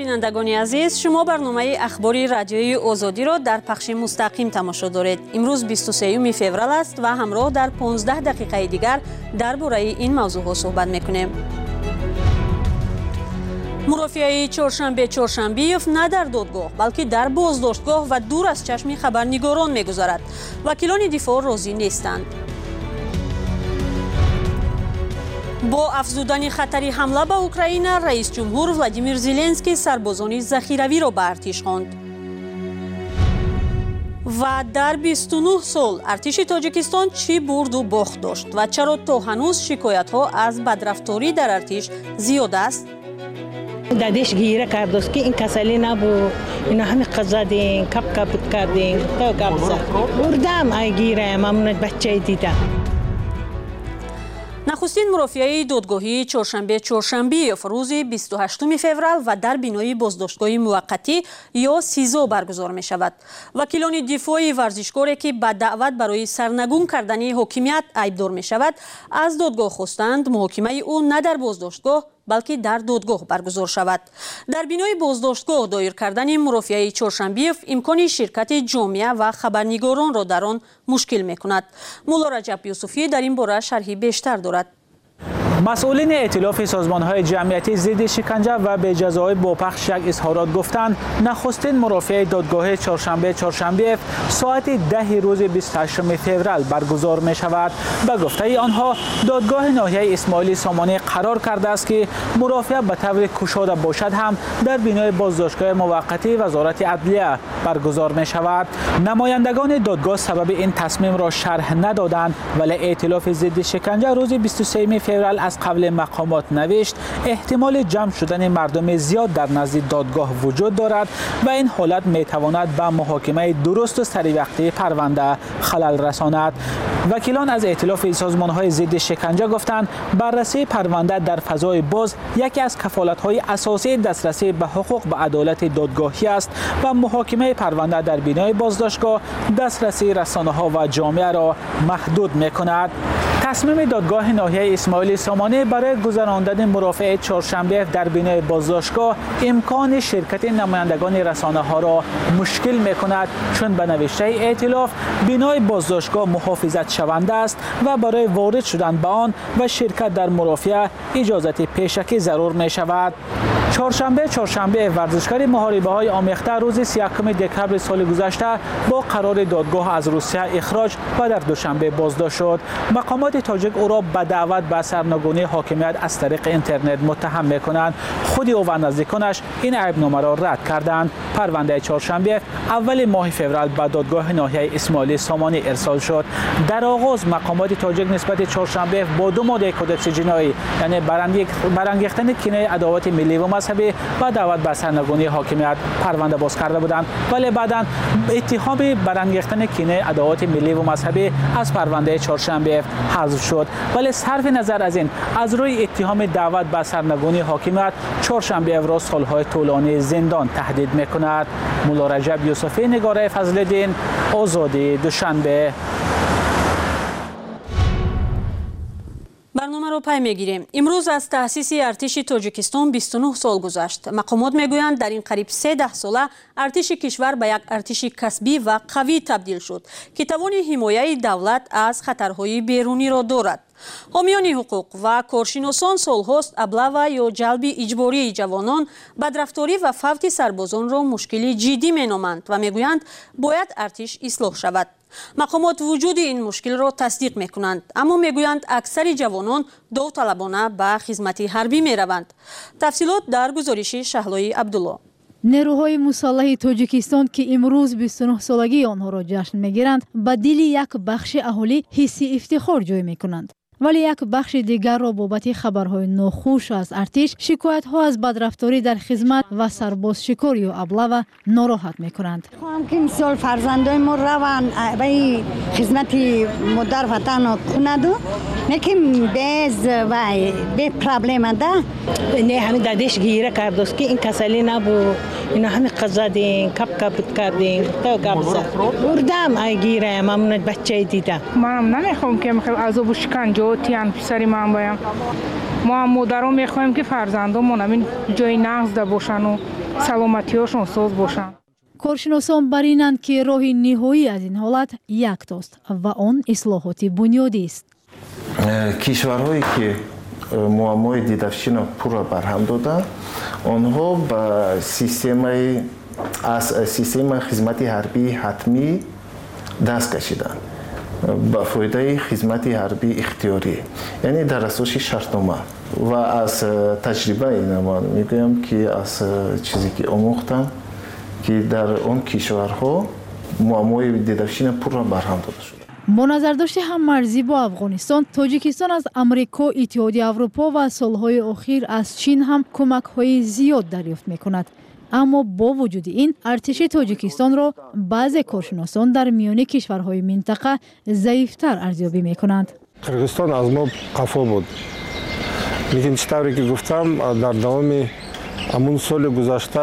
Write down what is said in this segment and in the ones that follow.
بینندگان عزیز، شما برنامه اخباری رادیوی آزادی را در پخش مستقیم تماشا دارید. امروز 23 فوریه است و همراه در 15 دقیقه دیگر درباره این موضوع صحبت میکنیم. مرافعه چهارشنبه نه در دادگاه بلکه در بازداشتگاه و دور از چشم خبرنگاران میگذرد. وکیلان دفاع راضی نیستند. با افزودن خطر حمله به اوکراین، رئیس جمهور ولادیمیر زلنسکی سربازان ذخیروی را به ارتش خواند. و در 29 سال ارتش تاجیکستان چی برد و باخت داشت و چرا تا هنوز شکایت ها از بدرفتاری در ارتش زیاد است؟ دادش گیره کردست که این کسلی نبود، اینا همه قزدین کپ کردین تا گبزه بردم ای گیره ممنون بچه دیدم. نخستین مرافعه دادگاهی چهارشنبه روز 28 فوریه و در بینای بازداشتگاه موقتی یا سیزو برگزار می شود. وکیلان دفاع ورزشکاری که به دعوت برای سرنگون کردن حاکمیت ایبدار می شود از دادگاه خواستند محاکمه او نه در بازداشتگاه بلکه در دادگاه برگزار شود. در بینای بازداشتگاه دایر کردن مرافعه چهارشنبه امکان شرکت جامعه و خبرنگاران را در آن مشکل می کند. مولا رجب یوسفی در این باره شرحی بیشتر دارد. مسئولین ائتلاف سازمان‌های جمعیتی ضد شکنجه و به جزای با پخش یک اظهارات گفتند نخستین مرافعه دادگاه چهارشنبه ساعت 10 روز 28 فوریه برگزار می شود. به گفته آنها دادگاه ناحیه اسماعیل سامانی قرار کرده است که مرافعه به طور گشاده باشد هم در بینای بازداشتگاه موقتی وزارت عدلیه برگزار می شود. نمایندگان دادگاه سبب این تصمیم را شرح ندادند، ولی ائتلاف ضد شکنجه روز 23 فوریه از قبل مقامات نوشت احتمال جمع شدن مردم زیاد در نزد دادگاه وجود دارد و این حالت می تواند به محاکمه درست و سریع پرونده خلل رساند. وکیلان از ائتلاف سازمان‌های ضد شکنجه گفتند بررسی پرونده در فضای باز یکی از کفالت‌های اساسی دسترسی به حقوق و عدالت دادگاهی است و محاکمه پرونده در بینای بازداشتگاه دسترسی رسانه‌ها و جامعه را محدود می‌کند. تصمیم دادگاه ناحیه اسماعیل سامانی برای گذراندن مرافعه چهارشنبه در بینای بازداشتگاه امکان شرکت نمایندگان رسانه‌ها را مشکل می‌کند، چون به نوشته ائتلاف بینای بازداشتگاه محافظت شونده است و برای وارد شدن به آن و شرکت در مرافعه اجازت پیشکی ضرور می‌شود. چهارشنبه ورزشکار محاربه‌های آمیخته روز 31 دکمبر سال گذشته با قرار دادگاه از روسیه اخراج و در دوشنبه بازداشت شد. مقامات تاجیک او را به دعوت به سرنگونی حاکمیت از طریق اینترنت متهم می‌کنند. خود او و نزدیکانش این عیبنامه را رد کردند. پرونده چهارشنبه اول ماه فوریه به دادگاه ناحیه اسماعیل سامانی ارسال شد. در آغاز مقامات تاجیک نسبت چهارشنبه با 2 ماده کدکس جنایی یعنی برانگیختن کینه عداوت ملی و مذهبی و دعوت به سرنگونی حاکمیت پرونده باز کرده بودند، ولی بعداً اتهام برانگیختن کینه عداوت ملی و مذهبی از پرونده چهارشنبه حذف شد. ولی صرف نظر از این از روی اتهام دعوت به سرنگونی حاکمیت چهارشنبه را سالهای طولانی زندان تهدید می‌کند. مولا رجب یوسفی، نگاره فضل‌الدین، آزادی، دوشنبه. برنامه رو پی میگیریم. امروز از تأسیس ارتش تاجیکستان 29 سال گذشت. مقامات میگویند در این قریب 13 ساله ارتش کشور به یک ارتش کسبی و قوی تبدیل شد که توان حمایت دولت از خطرهای بیرونی را دارد. حامیان حقوق و کارشناسان سالهاست ابله یا جلب اجباری جوانان، بدرفتاری و فوت سربازان را مشکلی جدی مینامند و میگویند باید ارتش اصلاح شود. مقامات وجود این مشکل را تصدیق میکنند، اما میگویند اکثر جوانان داوطلبانه به خدمت حربی میروند. تفصیلات در گزارش شهلای عبدالله. نیروهای مسلح تاجیکستان که امروز 29 سالگی آنها را جشن میگیرند، به دل یک بخش اهالی حس افتخار جای میکنند. ولی یک بخش دیگر را بابت خبرهای ناخوش از ارتش، شکایت‌ها از بدرفتاری در خدمت و سرباز شکاری و ابله ناراحت می‌کنند. خواهم که مثال فرزندای ما روان به خدمت مادر وطن کندو نکیم بیز و به پرابلم ده نه همین دادش گیره کردست که این کسلی نبود، اینا همه قزدین کپ کردین تا گبزه بردم ای گیره ممنون بچه دیدم. منم نمیخوام که عذاب و شکنجه و تیان پسری من بایم. ما هم مادران میخوایم که فرزندانمون همین جای نقض ده باشن و سلامتیاشون ساز باشن. کارشناسان برینند که راه نهایی از این حالت یکتاست و آن اصلاحات بنیادی است. کشورهایی که معمای دیدرچین پور را برهم دادند، آنها با سیستم خدمت حربی حتمی دست کشیدند با فایده خدمت حربی اختیاری، یعنی در اساس شرطنامه. و از تجربه اینا میگویم که از چیزی که آموختم که در آن کشورها معمای دیدرچین پور را برهم داده شده. با نظرداشت هممرزی با افغانستان، تاجیکستان از امریکا، اتحادیه اروپا و سالهای اخیر از چین هم کمک‌های زیاد دریافت می‌کند. اما با وجود این، ارتش تاجیکستان را بعضی کارشناسان در میان کشورهای منطقه ضعیف‌تر ارزیابی می‌کنند. قرغیزستان از ما قفا بود. لیکن چطوری که گفتم در دوام همون سال گذشته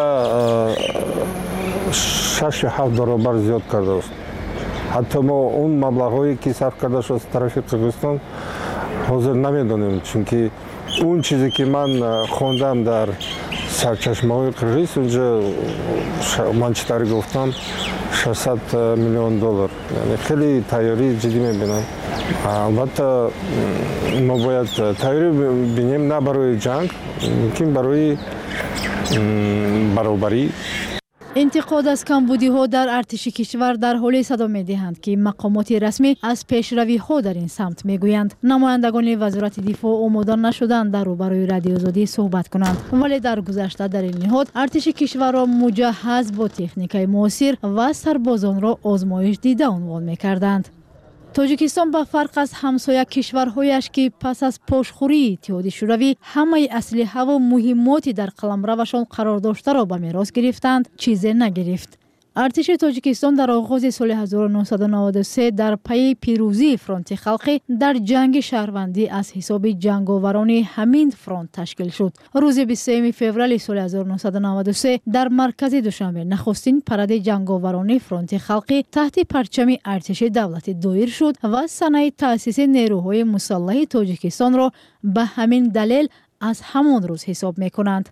6-7 برابر زیاد کرده است. حتی ما اون مبلغ‌هایی که صرف کرده شد از طرف قرغیزستان حاضر نمی‌دانیم، چون که اون چیزی که من خواندم در سرچشمه‌های قرغیز، اونجا من چطوری گفتم 600 میلیون دلار، یعنی خیلی تیاری جدی می‌بینم. البته ما باید تیاری ببینیم نه برای جنگ، لیکن برای برابری. انتقاد از کمبودی‌ها در ارتش کشور در حال صدا می‌دهند که مقامات رسمی از پیشروی‌ها در این سمت می‌گویند. نمایندگان وزارت دفاع آماده نشدند در روبروی رادیو آزادی صحبت کنند، ولی در گذشته در این نهاد ارتش کشور را مجهز با تکنیک‌های معاصر و سربازان را آزمایش دیده عنوان می‌کردند. تاجیکستان به فرق از همسایه کشورهایش که پس از پاشخوری اتحادیه شوروی همه اسلحه و مهماتی در قلمروشان قرار داشته را به میراث گرفتند، چیزی نگرفت. ارتش تاجیکستان در آغاز سال 1993 در پی پیروزی فرانت خلقی در جنگ شهروندی از حساب جنگاوران همین فرانت تشکیل شد. روز 23 فوریه سال 1993 در مرکز دوشنبه نخستین پرده جنگاوران فرانت خلقی تحت پرچم ارتش دولت دایر شد و سنه تأسیس نیروهای مسلح تاجیکستان را به همین دلیل از همان روز حساب می کنند.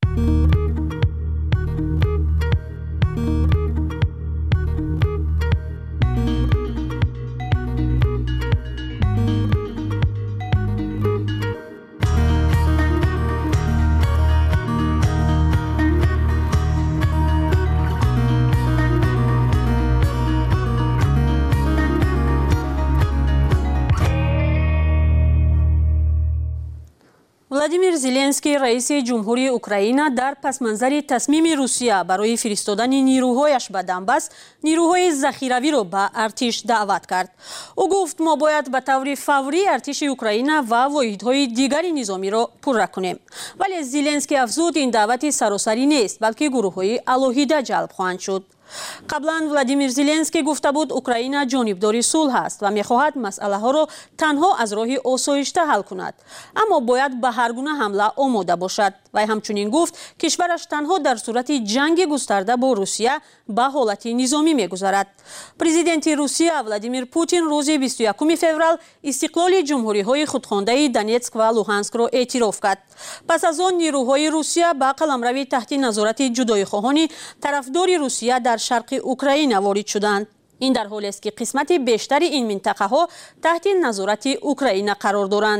ولادیمیر زلنسکی رئیس جمهوری اوکراین در پسمنظر تصمیم روسیه برای فرستادن نیروهایش به دنباس نیروهای ذخیروی را به ارتش دعوت کرد. او گفت ما باید به طور فوری ارتش اوکراین و واحدهای دیگری نظامی را پررو کنیم. ولی زلنسکی افزود این دعوت سراسری نیست، بلکه گروه‌های علاهیده جلب خواهند شد. قبلا ولادیمیر زلنسکی گفته بود اوکراین جانبدار صلح است و می‌خواهد مسئله ها را تنها از راه آسایشته حل کند، اما باید به هر گونه حمله آماده باشد. و همچنین گفت کشورش تنها در صورت جنگ گسترده با روسیه به حالت نظامی می‌گذرد. پرزیدنت روسیه ولادیمیر پوتین روز 21 فوریه استقلال جمهوری‌های خودخوانده دونتسک و لوهانسک را اعتراف کرد. پس از آن نیروهای روسیه به قلمرو تحت نظارت جدایی‌خواهان طرفدار روسیه در شرق اوکراین وارد شدند. این در حالی است که قسمت بیشتر این منطقه ها تحت نظارت اوکراین قرار دارند.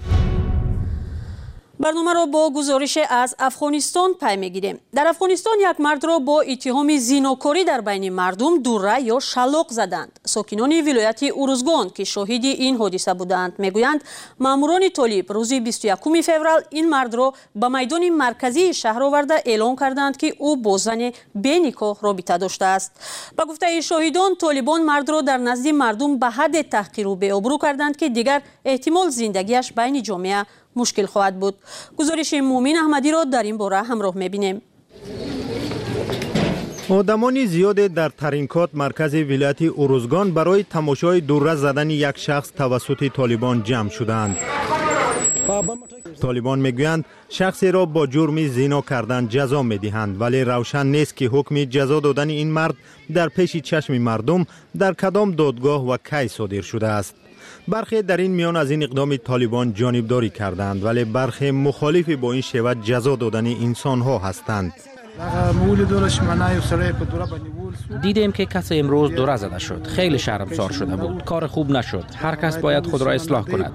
برنامه را با گزارش از افغانستان پی می‌گیریم. در افغانستان یک مرد را با اتهام زیناکاری در بین مردم دوره یا شلاق زدند. ساکنان ولایت اروزگان که شاهد این حادثه بودند میگویند ماموران طالب روز 21 فوریه این مرد را به میدان مرکزی شهر آورده اعلام کردند که او با زن بی‌نکاح رابطه داشته است. به گفته شاهدان طالبان مرد را در نزد مردم به حد تحقیر و بی‌آبرو کردند که دیگر احتمال زندگیش بین جامعه مشکل خواهد بود. گزارش مومن احمدی را در این باره همراه می‌بینیم. آدمان زیاد در ترینکات مرکز ولایت اروزگان برای تماشای دوره زدن یک شخص توسط طالبان جمع شدند. طالبان میگویند شخصی را با جرم زنا کردن جزا میدهند، ولی روشن نیست که حکم جزا دادن این مرد در پیش چشم مردم در کدام دادگاه و کی صادر شده است. برخی در این میان از این اقدام طالبان جانبداری کردند، ولی برخی مخالف با این شیوه جزا دادن انسان‌ها هستند. دیدیم که کسی امروز دوره زده شد. خیلی شرمسار شده بود. کار خوب نشد. هر کس باید خود را اصلاح کند.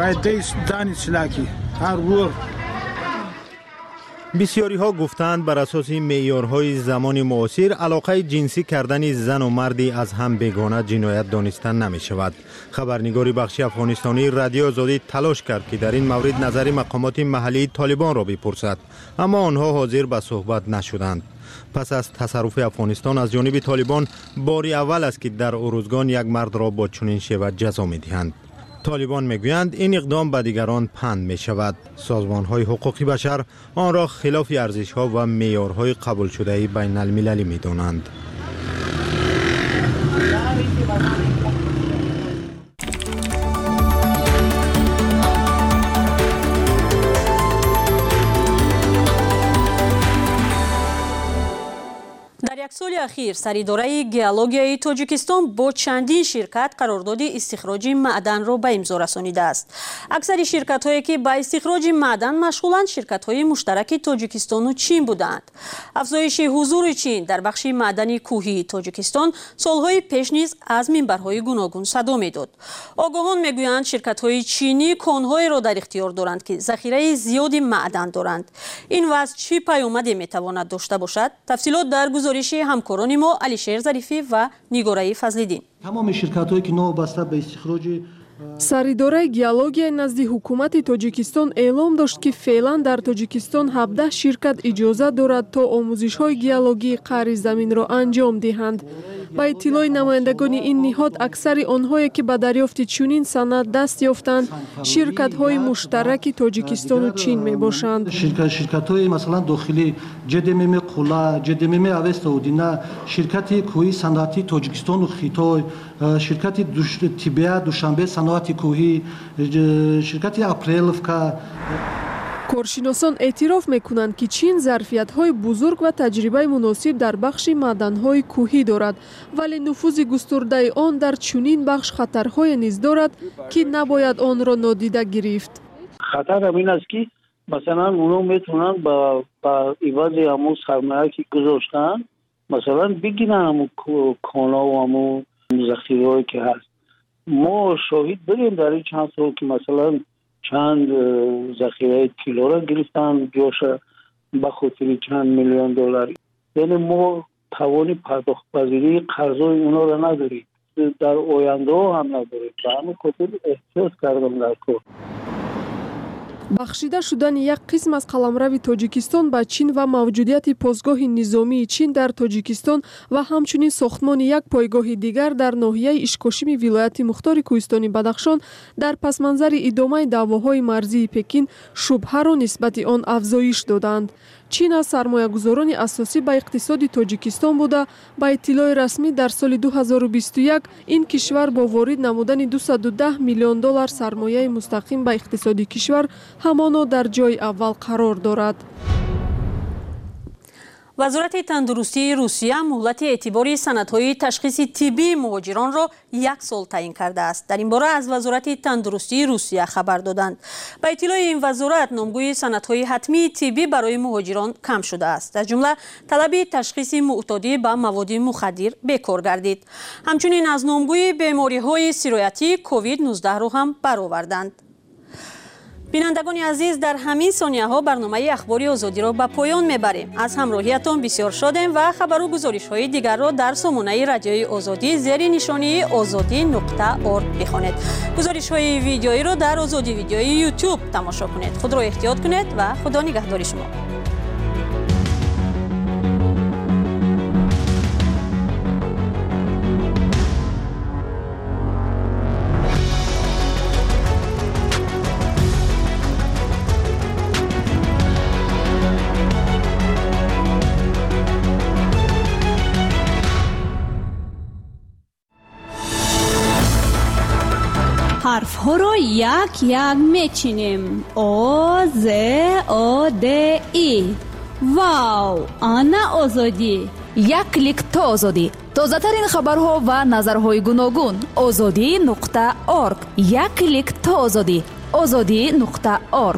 بسیاری ها گفتند بر اساس معیارهای زمان معاصر علاقه جنسی کردن زن و مردی از هم بیگانه جنایت دانستن نمی شود. خبرنگاری بخش افغانستانی رادیو آزادی تلاش کرد که در این مورد نظر مقامات محلی طالبان را بپرسد، اما آنها حاضر به صحبت نشدند. پس از تصرف افغانستان از جانب طالبان باری اول است که در اروزگان یک مرد را با چنین شیوه جزا می دهند. طالبان میگویند این اقدام به دیگران پند می شود. سازمان‌های حقوق بشر آن را خلاف ارزش‌ها و معیارهای قبول شده بین المللی می دانند. در یک سال اخیر سریداره گئولوژیای تاجیکستان با چندین شرکت قرارداد استخراج معدن را به امضا رسانیده است. اکثر شرکت‌هایی که به استخراج معدن مشغولند شرکت‌های مشترک تاجیکستان و چین بودند. افزایش حضور چین در بخش معدنی کوهی تاجیکستان سالهای پیش نیز از منبرهای گوناگون صدا می‌داد. آگاهان می‌گویند شرکت‌های چینی کان‌هایی را در اختیار دارند که ذخیره زیادی معدن دارند. این وضع چه پیامدی می‌تواند داشته باشد؟ تفصیلات در گزارش همکاران ما علیشیر ظریفی و نیگورایی فضلیدین. تمام شرکت‌هایی که وابسته به استخراج سریداره گئولوژی نزد حکومت تاجیکستان اعلام داشت که فعلا در تاجیکستان 17 شرکت اجازه دارد تا آموزش‌های گئولوژی قعر زمین را انجام دهند. با اطلاع نمایندگان این نهاد اکثر آنهایی که به دریافت چنین سند دست یافتند شرکت‌های مشترک تاجیکستان و چین میباشند. شرکت‌های مثلا داخلی جدمم قلا، جدمم اوستودینا، شرکت کوهی صنعتی تاجیکستان و خیتای، شرکت تیبیا دوشنبه صنعتی کوهی، شرکت اپریلفکا. کارشناسان اعتراف میکنند که چین ظرفیت‌های بزرگ و تجربه مناسب در بخش معدن‌های کوهی دارد، ولی نفوذ گسترده آن در چنین بخش خطرهای نیز دارد که نباید آن را نادیده گرفت. خطر همین است که مثلا اونا میتونن با عوض همون سرمایه که گذاشتن مثلا بگیرن همون کالا و همون ذخیره‌ای که هست. ما شاهد بریم در این چند سال که مثلا چند ذخیره طلا را گرفتن جاش به خاطر چند میلیون دلار. یعنی ما توان پرداخت پذیری قرضای اونا را نداریم، در آینده هم نداریم. به همین خاطر احتیاط کردم در کار. بخشیده شدن یک قسم از قلمرو تاجیکستان به چین و موجودیت پاسگاه نظامی چین در تاجیکستان و همچنین ساختمان یک پایگاه دیگر در ناحیه اشکاشم ولایت مختار کوهستانی بدخشان در پس منظر ادامه دعواهای مرزی پکین شبهه را نسبت آن افزایش دادند. چین از سرمایه‌گذاران اساسی به اقتصاد تاجیکستان بوده. با اطلاع رسمی در سال 2021 این کشور با وارد نمودن 210 میلیون دلار سرمایه مستقیم به اقتصاد کشور همانا در جای اول قرار دارد. وزارت تندرستی روسیه مهلت اعتباری سندهای تشخیص طبی مهاجران را 1 سال تعیین کرده است. در این باره از وزارت تندرستی روسیه خبر دادند. به اطلاع این وزارت نامگوی سندهای حتمی طبی برای مهاجران کم شده است. از جمله طلب تشخیص معتادی به مواد مخدر بکار گردید. همچنین از نامگوی بیماری‌های سرایتی کووید 19 را هم برآوردند. بینندگان عزیز، در همین ثانیه ها برنامه اخباری آزادی را به پایان میبریم. از همراهیتان بسیار شادیم و خبر و گزارش های دیگر را در سامانه رادیوی آزادی زیر نشانی azadi.org بخوانید. گزارش های ویدیویی را در آزادی ویدیوی یوتیوب تماشا کنید. خود را احتیاط کنید و خدا نگهدار شما. حرف ها را یک یک میچینیم. آ ز آ د ای. واو، آن آزادی. یک کلیک تا آزادی. تازه‌ترین خبرها و نظرهای گوناگون. azadi.org. یک کلیک تا آزادی. azadi.org.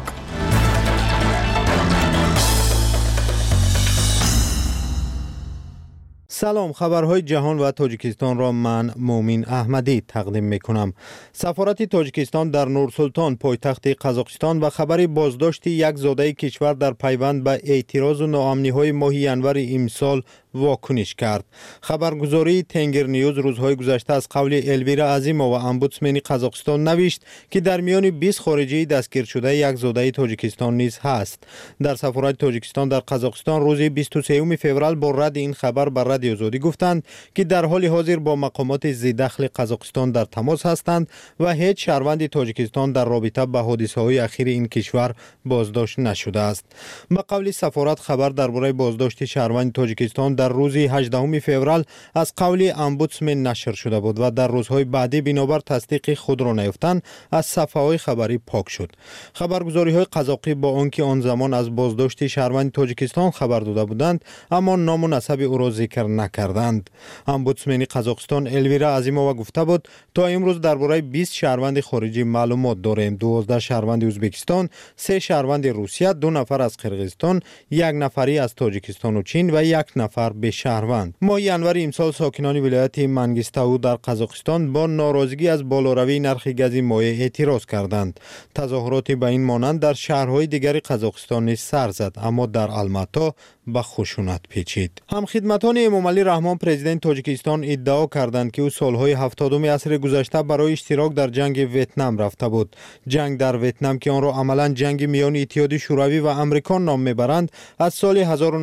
سلام، خبرهای جهان و تاجیکستان را من مومین احمدی تقدیم میکنم. سفارت تاجیکستان در نورسلطان پایتخت قزاقستان و خبر بازداشت یک زاده کشور در پیوند به اعتراض و ناامنی های ماه ینور امسال واکنش کرد. خبرگزاری تنگر نیوز روزهای گذشته از قول الویرا عظیمووا و امبودسمن قزاقستان نوشت که در میان 20 خارجی دستگیر شده یک زاده تاجیکستان نیز هست. در سفارت تاجیکستان در قزاقستان روز 23 فوریه با رد این خبر بر رادیو آزادی گفتند که در حال حاضر با مقامات ذی‌دخل قزاقستان در تماس هستند و هیچ شهروند تاجیکستان در رابطه با حادثه‌های اخیر این کشور بازداشت نشده است. به قول سفارت خبر درباره بازداشت شهروند تاجیکستان در روز 18 فوریه از قول امبودسمن نشر شده بود و در روزهای بعدی بنابر تصدیق خود را نیافتند از صفحه‌های خبری پاک شد. خبرگزاری‌های قزاقی با آنکه آن زمان از بازداشت شهروند تاجیکستان خبر داده بودند اما نام و نسب او را ذکر نکردند. امبودسمن قزاقستان الویرا عظیمووا گفته بود تا امروز درباره 20 شهروند خارجی معلومات داریم. 12 شهروند ازبکستان، 3 شهروند روسیه، 2 نفر از قرقیزستان، 1 نفری از تاجیکستان و چین و 1 نفر به شهروند. ماه ینور امسال ساکنان ولایت منگیستاو در قزاقستان با ناراضگی از بالاروی نرخ گاز مایع اعتراض کردند. تظاهرات به این مانند در شهرهای دیگر قزاقستان نیز سر زد اما در الماتا به خشونت پیچید. همخدمتان امامعلی رحمان پرزیدنت تاجیکستان ادعا کردند که او سالهای 70 عصر گذشته برای اشتراک در جنگ ویتنام رفته بود. جنگ در ویتنام که آن را عملاً جنگ میان اتحاد شوروی و امریکا نام میبرند از سال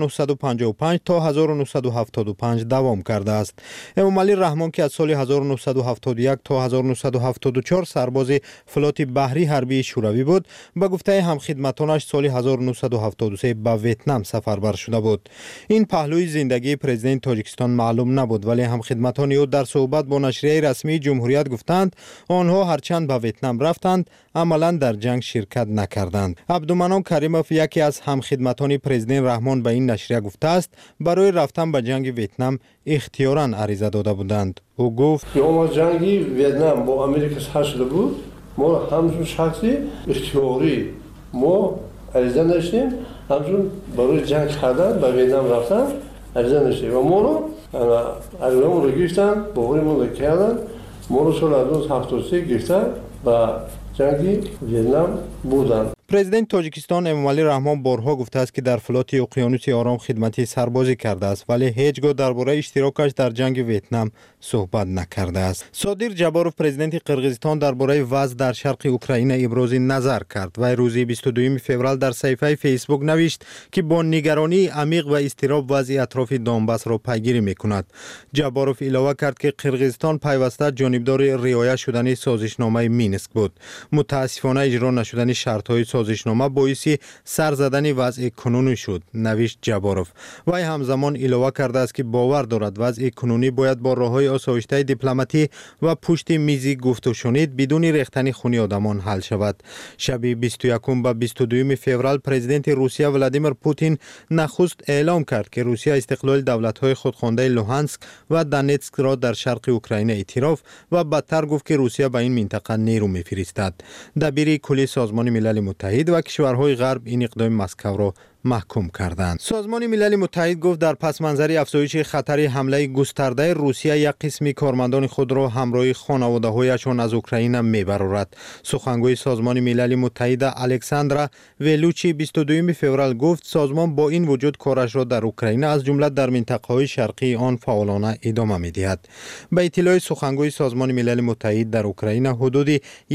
1955 تا 1975 دوام کرده است. امامعلی رحمان که از سال 1971 تا 1974 سرباز فلات بحری حربی شوروی بود، به گفته همخدمتانش سال 1973 به ویتنام سفربر شده بود. این پهلوی زندگی پرزیدنت تاجیکستان معلوم نبود ولی همخدمتان او در صحبت با نشریه رسمی جمهوریت گفتند آنها هرچند به ویتنام رفتند عملاً در جنگ شرکت نکردند. عبدالمنان کریموف یکی از همخدمتان پرزیدنت رحمان به این نشریه گفته است برای رفتن به جنگ ویتنام اختیاراً عریضه داده بودند. او گفت ما جنگی ویتنام با امریکا سر شده بود، ما همچون شخصی اختیاری ما عریضه داشتیم، همچون برای جنگ کردن به ویتنام رفتن عریضه داشتیم و ما رو عریضه‌مون رو گرفتن، باقیمون رو کردن، ما رو سال 1973 گرفتن و جنگی ویتنام بودن. پرزیدنت تاجیکستان امامعلی رحمان بارها گفته است که در فلات اقیانوس آرام خدمتی سربازی کرده است ولی هیچگاه درباره اشتراکش در جنگ ویتنام صحبت نکرده است. صادر جباروف پرزیدنت قرقیزستان درباره وضع در شرق اوکراین ابراز نظر کرد و روز 22 فوریه در صفحه فیسبوک نوشت که با نگرانی عمیق و اضطراب وضع اطراف دونباس را پیگیری میکند. جباروف علاوه کرد که قرقیزستان پیوسته جانبدار رعایت شدن سازشنامه مینسک بود. متاسفانه اجرا نشدن شرط‌های سازشنامه باعث سر زدن وضع کنونی شد، نوشت جباروف. وی همزمان علاوه کرده است که باور دارد وضع کنونی باید با راه‌های آسایشته دیپلماتی و پشت میز گفت و شنید بدون ریختن خون آدمان حل شود. شب 21 و 22 فوریه پرزیدنت روسیه ولادیمیر پوتین نخست اعلام کرد که روسیه استقلال دولت‌های خودخوانده لوهانسک و دونتسک را در شرق اوکراین اعتراف و بدتر گفت که روسیه به این منطقه نیرو می‌فرستد. دبیر کلی سازمان ملل متحد و کشورهای غرب این اقدام مسکو را محکوم کردند. سازمان ملل متحد گفت در پس منظر افزایش خطر حمله گسترده روسیه یک قسم کارمندان خود را همراه خانواده‌هایشان از اوکراین میبرد. سخنگوی سازمان ملل متحد الکساندرا ولوچی 22 فوریه گفت سازمان با این وجود کارش را در اوکراین از جمله در منطقه‌های شرقی آن فعالانه ادامه می‌دهد. به اطلاع سخنگوی سازمان ملل متحد در اوکراین حدود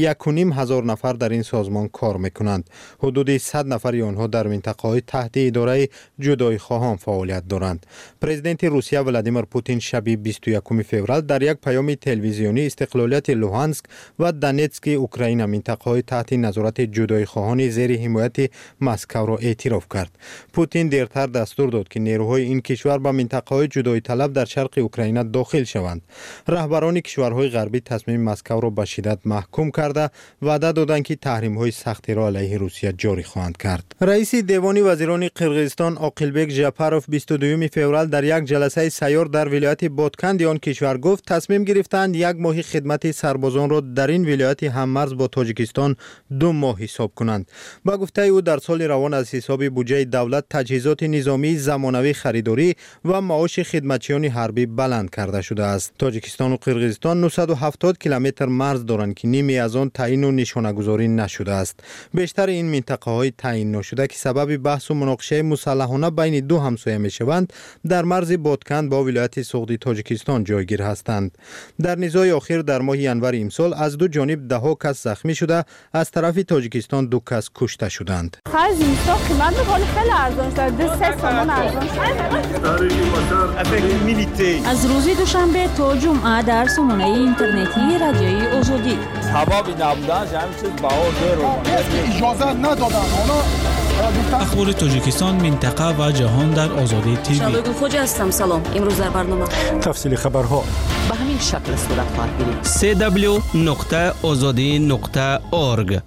1,500 نفر در این سازمان کار می‌کنند. حدود 100 نفر آنها در منطقه‌های تحت اداره جدایی خواهان فعالیت دارند. پرزیدنت روسیه ولادیمیر پوتین شب 21 فوریه در یک پیام تلویزیونی استقلالیت لوهانسک و دونتسک اوکراین منطقه‌های تحت نظارت جدایی خواهان زیر حمایت مسکو را اعتراف کرد. پوتین دیرتر دستور داد که نیروهای این کشور به منطقه‌های جدایی طلب در شرق اوکراین داخل شوند. رهبران کشورهای غربی تصمیم مسکو را به شدت محکوم کرده وعده دادند که تحریم‌های سختی را علیه روسیه جاری خواهند کرد. رئیس دیوان وزیران وزیران قرقیزستان عاقلبک ژاپاروف 22 فوریه در یک جلسه سیار در ولایت بادکند آن کشور گفت تصمیم گرفتند یک ماه خدمت سربازان را در این ولایت هممرز با تاجیکستان 2 ماه حساب کنند. با گفته او در سال روان از حساب بودجه دولت تجهیزات نظامی زمانوی خریداری و معاش خدمتچیان حربی بلند کرده شده است. تاجیکستان و قرقیزستان 970 کیلومتر مرز دارند که نیمی از آن تعیین و نشانه‌گذاری نشده است. بیشتر این منطقه های تعیین نشده که سبب بحث و مناقشه مسلحانه بین دو همسایه میشوند در مرز بادکند با ولایت سغدی تاجیکستان جایگیر هستند. در نزاع آخر در ماه ینور امسال از دو جانب 10 کس زخمی شده، از طرف تاجیکستان 2 کس کشته شدند. از روز دوشنبه تا جمعه در سامانه اینترنتی رادیوی آزادی اجازه ندادن. اخبار تاجیکستان، منطقه و جهان در آزادی تیوی. شالوگو خوجا هستم. سلام. امروز در برنامه تفصیل خبرها به همین شکل صورت خواهد گرفت. www.azadi.org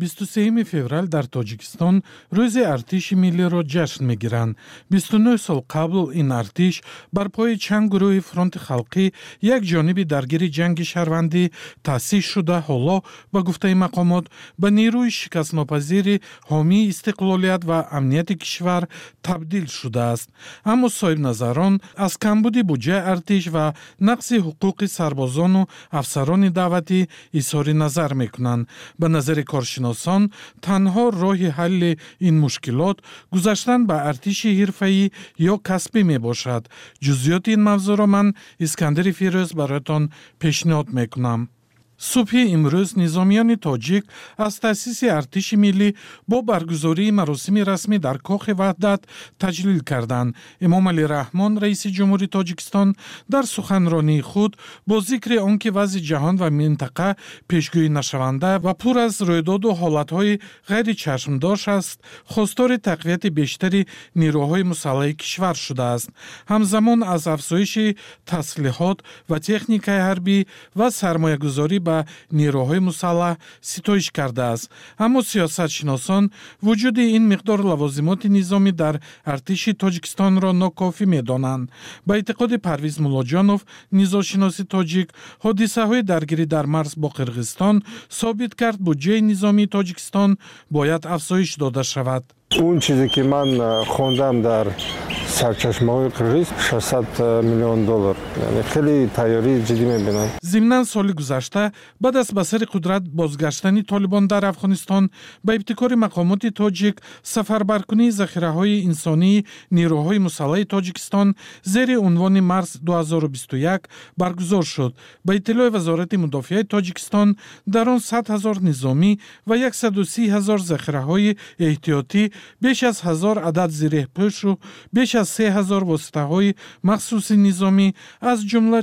23 فеврал در تاجیکستان روز ارتش ملی را جشن میگیرند. 29 سال قبل این ارتش بر پای چند گروه فرانت خلقی یک جانبی درگیر جنگ شهروندی تأسیس شده، حالا با گفته مقامات به نیروی شکست ناپذیر حامی استقلالیت و امنیت کشور تبدیل شده است. اما صاحب نظران از کمبود بودجه ارتش و نقص حقوق سربازان و افسران دعوتی اظهار نظر میکنند. به نظر کارشناسان تنها راه حل این مشکلات گذاشتن به ارتش حرفه‌ای یا کسبی می باشد. جزئیات این موضوع را من اسکندر فیروز برایتان پیشنهاد میکنم. صبح امروز نظامیان تاجیک از تأسیس ارتش ملی با برگزاری مراسم رسمی در کاخ وحدت تجلیل کردند. امام علی رحمان رئیس جمهوری تاجیکستان در سخنرانی خود با ذکر آنکه وضع جهان و منطقه پیشگویی نشونده و پر از رویداد و حالتهای غیر چشمداش است، خواستار تقویت بیشتری نیروهای مسلح کشور شده است. همزمان از افزایش تسلیحات و تکنیک حربی و سرمایه‌گذاری به نیروهای مسلح ستایش کرده است. اما سیاستشناسان وجود این مقدار لوازمات نظامی در ارتش تاجیکستان را ناکافی می‌دانند. با اعتقاد پرویز مولاجانوف، نژادشناس تاجیک، حادثه‌های درگیری در مرز با قرقیزستان ثابت کرد بودجه نظامی تاجیکستان باید افزایش داده شود. اون چیزی که من خوندم در سرچشمه‌های قرقیز 600 میلیون دلار، یعنی خیلی تیاری جدی می‌بینم. ضمناً سال گذشته بعد از به سر قدرت بازگشتن طالبان در افغانستان به ابتکار مقامات تاجیک سفربرکنی ذخیره‌های انسانی نیروهای مسلح تاجیکستان زیر عنوان مرز 2021 برگزار شد. به اطلاع وزارت مدافعه تاجیکستان در آن 100,000 نظامی و 130,000 ذخیره‌های احتیاطی، بیش از 1000 عدد زیره‌پوش و بیش از 3000 واسطه‌های مخصوص نظامی از جمله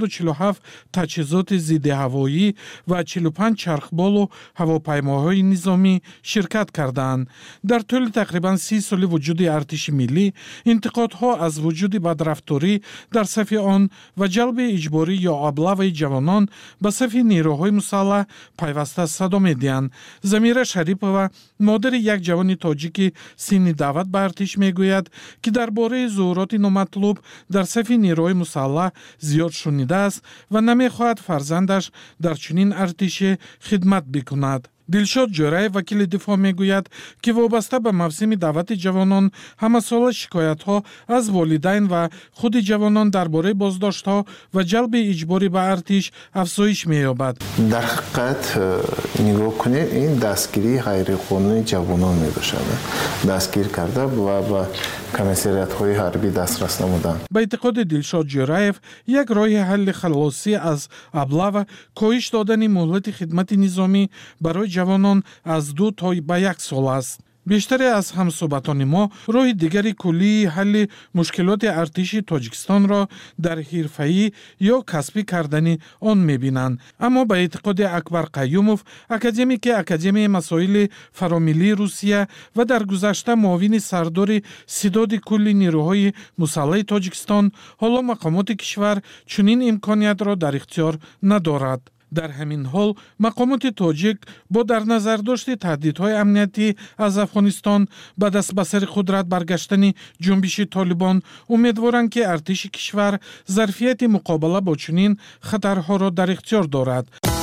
447 تجهیزات ضد هوایی و 45 چرخبال و هواپیماهای نظامی شرکت کردند. در طول تقریباً 30 سال وجود ارتش ملی، انتقادها از وجود بدرفتاری در صف آن و جلب اجباری یا ابلاغ جوانان به صف نیروهای مسلح پیوسته صدا می‌دهند. زمیره شریپова، مادر یک جوان تاجیک سن دعوت به ارتش میگوید که درباره ظهورات نامطلوب در صف نیروهای مسلح زیاد شنیده است و نمیخواهد فرزندش در چنین ارتشی خدمت بکند. دلشاد جورای وکیل دفاع میگوید که وابسته به موسم دعوت جوانان همه سال شکایت ها از والدین و خود جوانان درباره بازداشت ها و جلب اجباری به ارتش افزایش مییابد. در حقیقت نگاه کنید این دستگیری غیر قانونی جوانان میباشد. دستگیر کرده و با کمیسریت های حربی دسترس نمودند. به اعتقاد دلشاد جورایف یک راه حل خلاصی از ابلاغ کاهش دادن مهلت خدمت نظامی برای جوانان از 2 تا به 1 سال است. بیشتر از همصحبتان ما راه دیگری کلی حل مشکلات ارتش تاجیکستان را در حرفه‌ای یا کسبی کردن آن می‌بینند. اما به اعتقاد اکبر قیوموف، اکادمیک اکادمی مسائل فراملی روسیه و در گذشته معاون سردار ستاد کلی نیروهای مسلح تاجیکستان، حالا مقامات کشور چنین امکانیت را در اختیار ندارد. در همین حال مقامات تاجیک با در نظر داشت تهدیدهای امنیتی از افغانستان به دست به سر قدرت برگشتن جنبش طالبان امیدوارند که ارتش کشور ظرفیت مقابله با چنین خطرها را در اختیار دارد.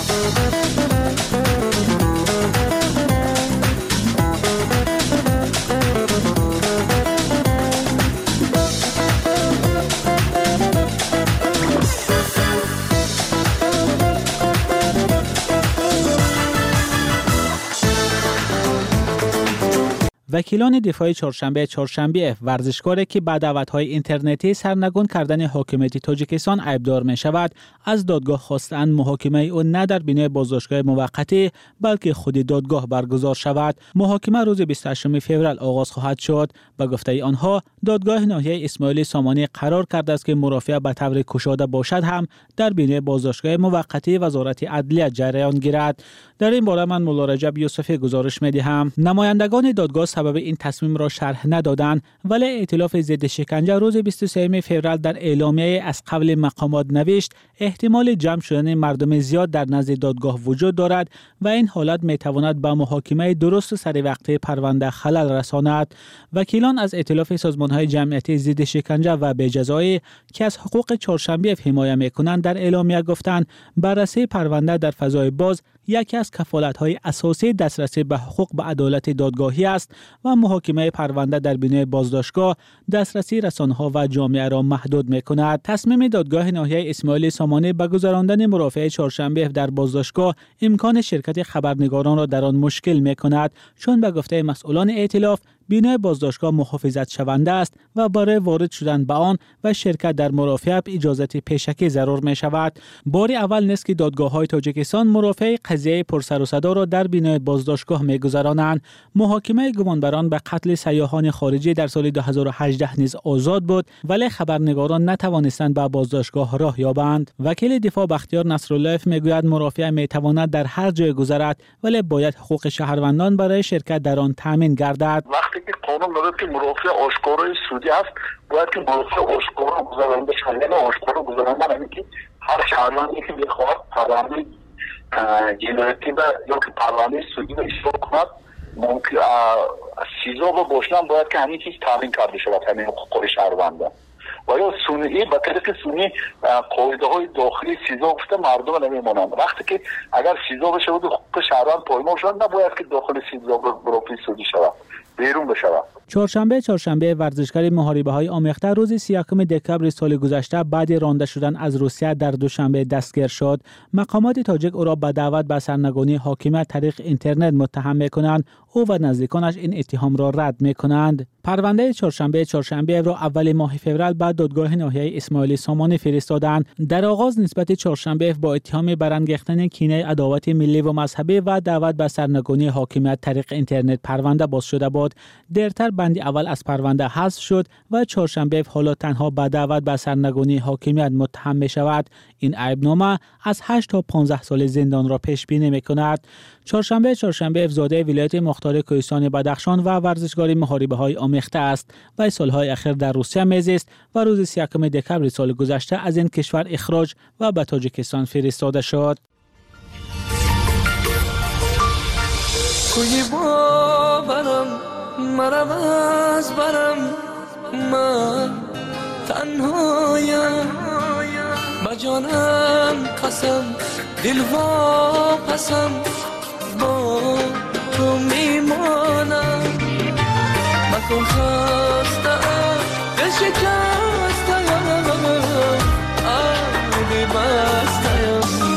وکیلان دفاع چهارشنبه ورزشکاری که با دعوت‌های اینترنتی سرنگون کردن حاکمیت تاجیکستان عیبدار می شود از دادگاه خواستند محاکمه او نه در بینه بازداشتگاه موقتی بلکه خود دادگاه برگزار شود. محاکمه روز 28 فوریه آغاز خواهد شد. به گفته آنها دادگاه ناحیه اسماعیل سامانی قرار کرده است که مرافعه به طور گشاده باشد هم در بینه بازداشتگاه موقتی وزارت عدلیه جریان گیرد. در این باره من مولا رجب یوسفی گزارش می‌دهم. نمایندگان دادگاه سبب این تصمیم را شرح ندادند، ولی ائتلاف ضد شکنجه روز 23 فوریه در اعلامیه از قبل مقامات نوشت احتمال جمع شدن مردم زیاد در نزد دادگاه وجود دارد و این حالت میتواند به محاکمه درست و سر وقته پرونده خلل رساند. وکیلان از ائتلاف سازمان‌های جمعیتی ضد شکنجه و بی‌جزایی که از حقوق چهارشنبه حمایت می‌کنند در اعلامیه گفتند بررسی پرونده در فضای باز یکی از کفالت‌های اساسی دسترسی به حقوق به عدالت دادگاهی است و محاکمه پرونده در بینه بازداشتگاه دسترسی رسانه‌ها و جامعه را محدود می‌کند. تصمیم دادگاه ناحیه اسماعیل سامانی به گذراندن مرافعه چهارشنبه در بازداشتگاه امکان شرکت خبرنگاران را در آن مشکل می‌کند، چون به گفته مسئولان ائتلاف بینای بازداشتگاه محافظت شونده است و برای وارد شدن به آن و شرکت در مرافعه اجازه پیشکی ضرور می شود. بار اول نیست که دادگاه‌های تاجیکستان مرافعه قضیه پرسر و صدا را در بینای بازداشتگاه می‌گذرانند. محاکمه گمانبران به قتل سیاحان خارجی در سال 2018 نیز آزاد بود، ولی خبرنگاران نتوانستند به بازداشتگاه راه یابند. وکیل دفاع بختیار نصرالله میگوید مرافعه میتواند در هر جای گذرد، ولی باید حقوق شهروندان برای شرکت در آن تامین گردد. که قانون میگه که مرافع آشکارای سودی است، باید که مرافع آشکارا گذرانده شود. یعنی آشکارا گذرانده یعنی که هر شهروندی که بخواد پرونده جنایتی یا که پرونده سودی را اشتراک کند ممکن سیزا و باشدن باید که همین چیز تامین کرده شود، همین حقوق شهروندان. و یا سنی به طریق سنی قاعده های داخلی سیزا گفته مردم نمیمانند. وقتی که اگر سیزا بشه و حقوق شهروند پایمال شود نباید که داخل سیزا مرافع سودی شود، بیرون بشود. چهارشنبه ورزشکار محاربه‌های آمیخته روز 31 دکمبر سال گذشته بعد رانده شدن از روسیه در دوشنبه دستگیر شد. مقامات تاجیک او را به دعوت به سرنگونی حاکمیت طریق اینترنت متهم می‌کنند. او و نزدیکانش این اتهام را رد می‌کنند. پرونده چهارشنبه را اول ماه فوریه بعد دادگاه ناحیه اسماعیل سامانی فرستادند. در آغاز نسبت چهارشنبه با اتهام برانگیختن کینه عداوت ملی و مذهبی و دعوت به سرنگونی حاکمیت طریق اینترنت پرونده باز شده بود. دیرتر بند اول از پرونده حذف شد و چهارشنبه حالا تنها به دعوت به سرنگونی حاکمیت متهم می شود. این عیبنامه از 8 تا 15 سال زندان را پیش بینی می کند. چهارشنبه زاده ولایت مختار کوهستان بدخشان و ورزشکار محاربه‌های آمیخته است و سالهای اخیر در روسیه میزیست و روز 31 دکمبر سال گذشته از این کشور اخراج و به تاجیکستان فرستاده شد. مرم از برم من تنهایم با جانم قسم دل واپسم با تو میمانم مکن خستم دل شکستم آبی بستم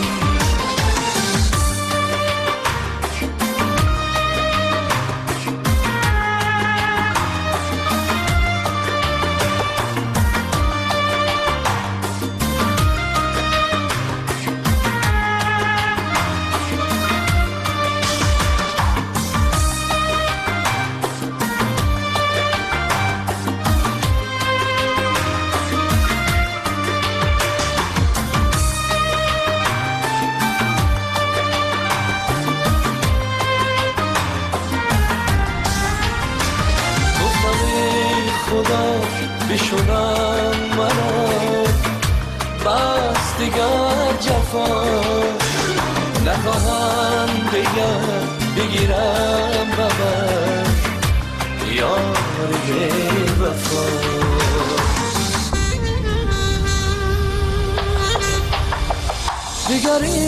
بگیرم ببر یار وفا. دیگر